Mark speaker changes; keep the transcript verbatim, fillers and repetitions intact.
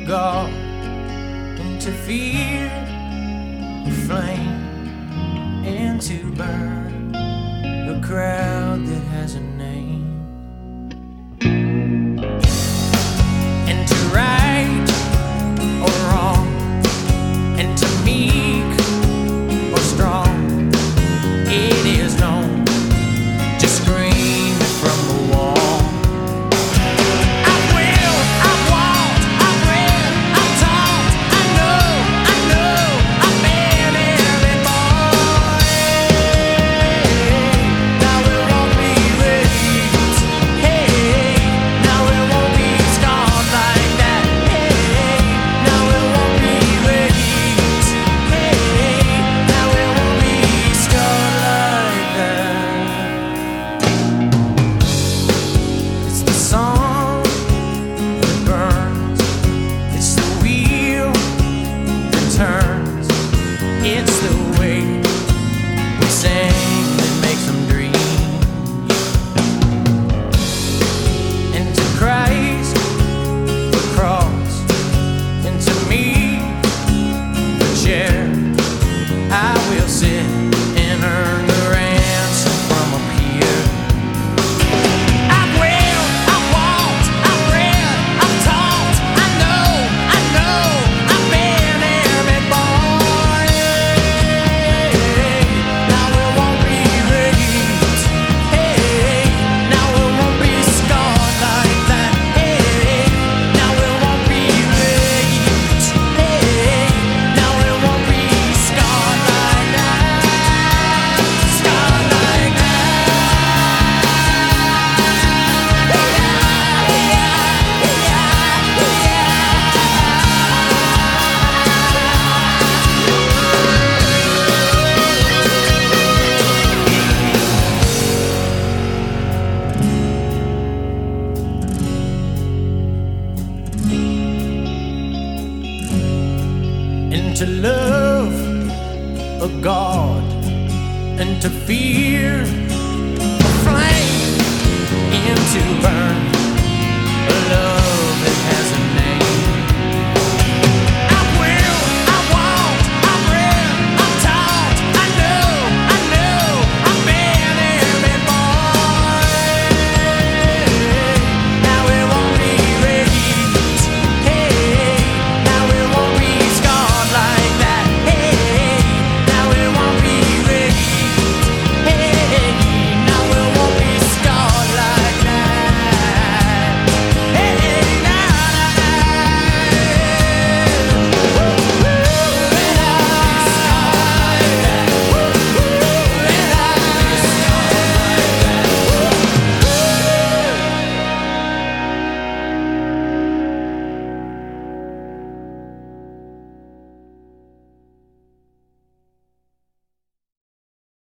Speaker 1: God, and to fear the flame, and to burn the crowd that has a name, and to right or wrong, and to meek or strong. It is known to scream from the wall. It's the way we sing that makes them dream. And to Christ the cross, and to me the chair, I will sit and earn the ransom from up here. I've wailed, I've walked, I've read, I've taught, I know, I know, I've been every boy. Now it won't be raped, hey, now it won't be scarred like that, hey, now it won't be raped, hey, now it won't be scarred like that, scarred like that. And to love a God, and to fear